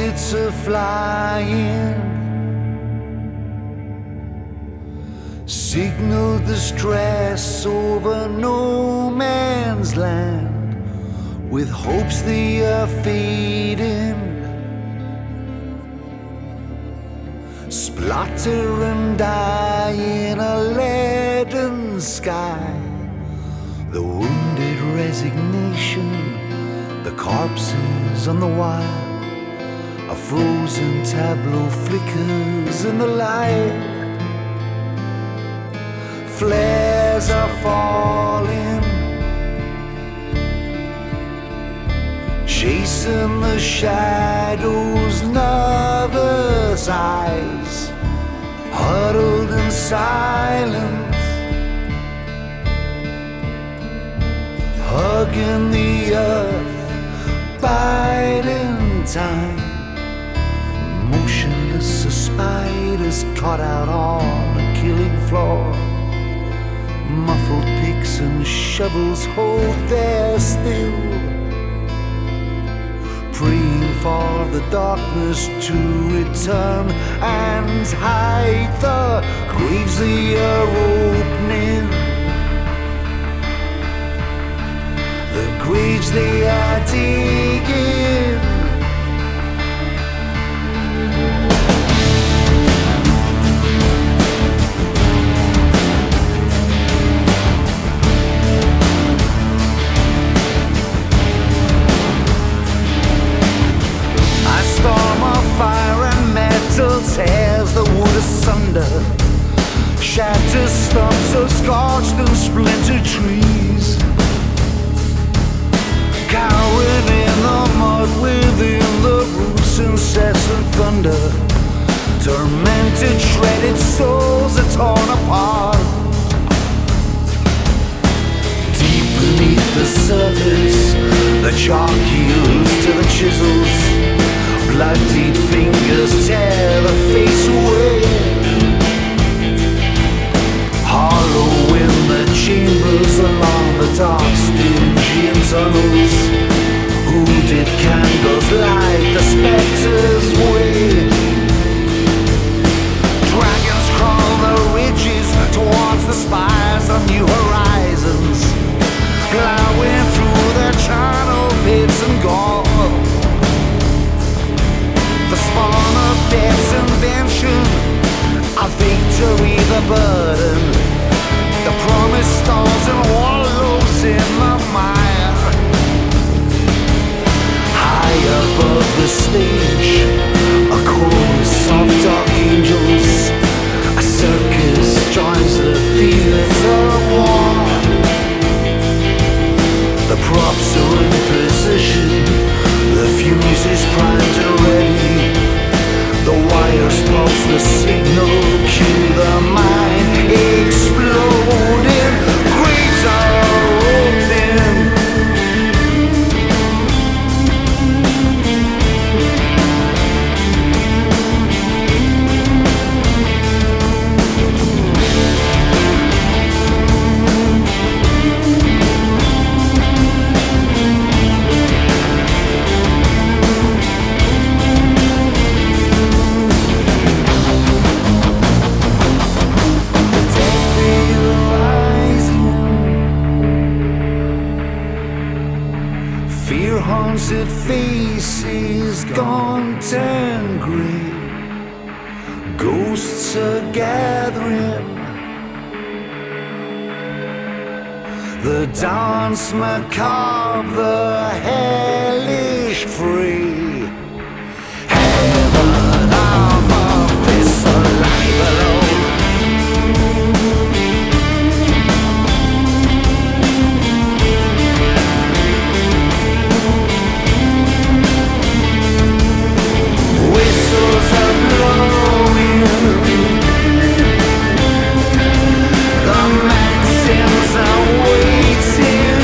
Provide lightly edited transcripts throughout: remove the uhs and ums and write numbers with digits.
bullets are flying, signal distress over no man's land, with hopes they are fading. Splatter and die in a leaden sky, the wounded resignation, the corpses on the wire, a frozen tableau flickers in the light. Flares are falling, chasing the shadows, nervous eyes huddled in silence, hugging the earth, biding time, motionless as spiders caught out on a killing floor. Muffled picks and shovels hold there still, praying for the darkness to return and hide the graves they are opening, the graves they are digging. Tears the wood asunder, shatters stumps of scorched and splintered trees, cowering in the mud within the roof's incessant thunder. Tormented, shredded souls are torn apart. Deep beneath the surface, the chalk yields to the chisels. Bloodied fingers tear the face away, hollow in the chambers along the dark Stygian tunnels. Hooded candles light the spectre's way. Dragons crawl the ridges towards the spires of new horizons, glowing through their charnel pits and gore. The spawn of death's invention, a victory the burden. The promise stalls and wallows in the mire. High above the stage, a chorus of dark angels, a circus joins the theater of war. The props are in position, the fuse is primed and ready. The wires pulse the signal, cue the mind exploding. Graves are opening. Haunted faces gaunt and grey, ghosts are gathering. The dance macabre, the hellish free. Heaven above, this alive below. Whistles are blowing, the maxims are waiting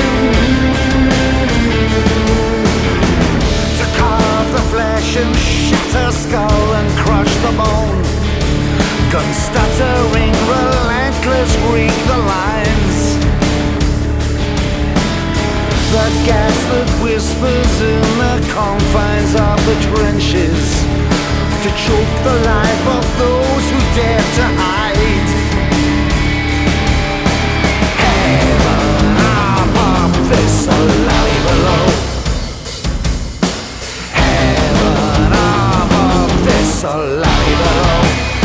to carve the flesh and shatter skull and crush the bone. Guns stuttering, relentless, read the lines. The gas that whispers in the confines of the trenches to choke the life of those who dare to hide. Heaven above, this valley below. Heaven above, this valley below.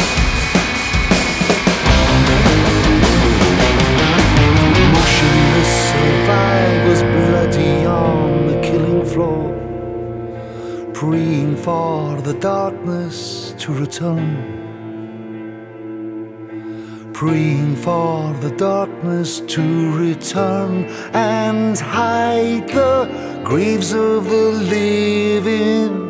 Motionless survivors bloody on the killing floor, praying for the darkness to return, praying for the darkness to return and hide the graves of the living.